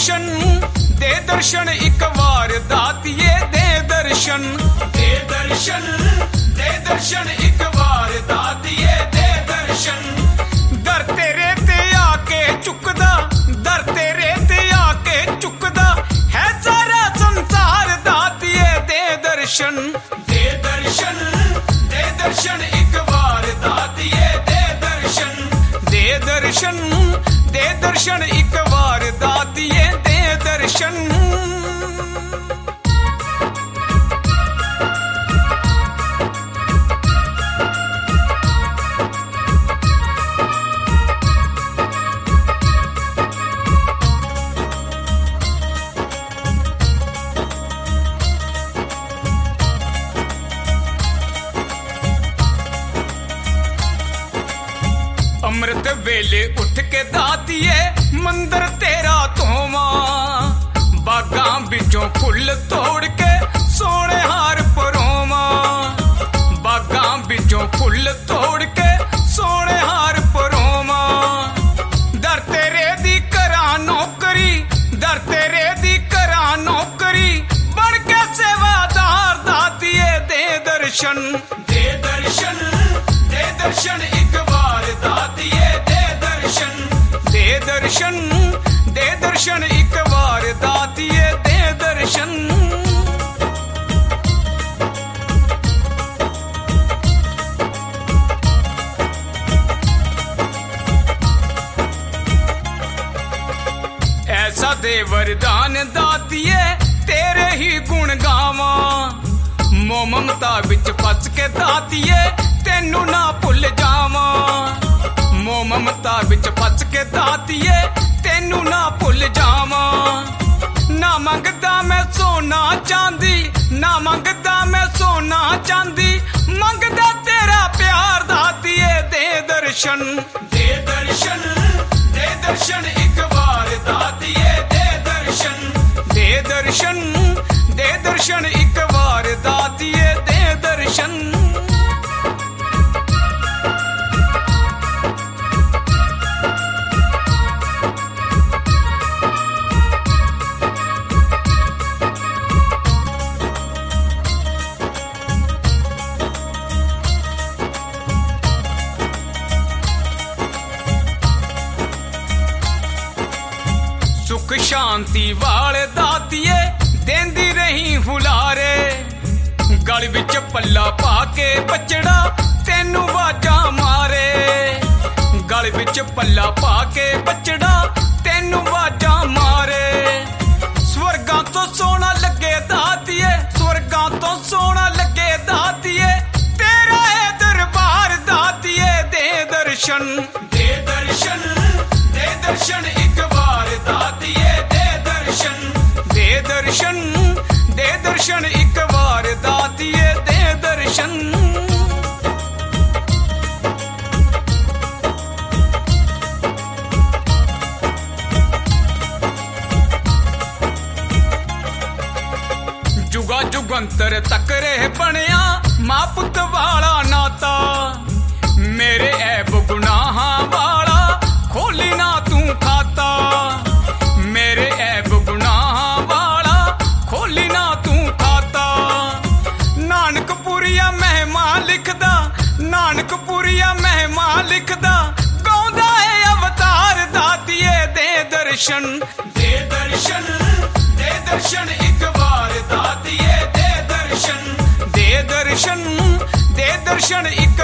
दर्शन दे दर्शन एक बार दातिए दे दर्शन दे दर्शन दे दर्शन एक बार दातिए दे दर्शन दर तेरे ते आके चुकदा दर तेरे ते आके चुकदा है सारा संसार दातिए दे दर्शन दे दर्शन दे दर्शन एक बार दातिए दे दर्शन दे दर्शन दे दर्शन एक बार दातिए दे दर्शन अमृत वेले उठ के दातिए मंदिर तेरा धोवा बागां बिचों फुल तोड़ के सोने हार परोवा बागां बिचों फुल तोड़ के सोने हार परोवा दर तेरे दी करा नौकरी दर तेरे दी करा नौकरी बन के सेवादार दातिए दे दर्शन दे दर्शन दे दर्शन एक बार दातिए दे दर्शन दे दर्शन दे दर्शन एक बार दातिए दे दर्शन ऐसा दे वरदान दातिए तेरे ही गुण गावा मोह ममता विच फस के दातिए तेनू ना भुल जावा मोह ममता विच फस के दातिए तेनू ना भुल जावा ना मंगदा मैं सोना चांदी ना मंगदा मैं सोना चांदी मंगदा तेरा प्यार दातिए दे दर्शन दे दर्शन दे दर्शन एक बार दातिए दे दर्शन दे दर्शन दे दर्शन एक बार दातिए दे दर्शन सुख शांति वाले दातिए देंदी रही हुलारे गल विच पल्ला पाके बचड़ा तेनू वाजा मारे गल विच पल्ला पाके बचड़ा तेनू वाजा मारे स्वर्गां तो सोना लगे दातिए स्वर्गां तो सोना लगे दातिए तेरा है दरबार दातिए दे दर्शन दे दर्शन दे दर्शन एक बार दातिए दे दर्शन दे दर्शन दे दर्शन एक बार दातिए दे दर्शन जुगा जुगंतर तक रह बनिया मां पुत वाला नाता मेरे ऐब गुनाहां वाला खोली ना तू खाता मेरे ऐब गुनाहां वाला खोली ना तू खाता नानकपुरिया महिमा लिखदा नानकपुरिया महिमा लिखदा गाउंदा है अवतार दातिए दे दर्शन दे दर्शन दे दर्शन एक बार दातिए दे दर्शन दे दर्शन दे दर्शन एक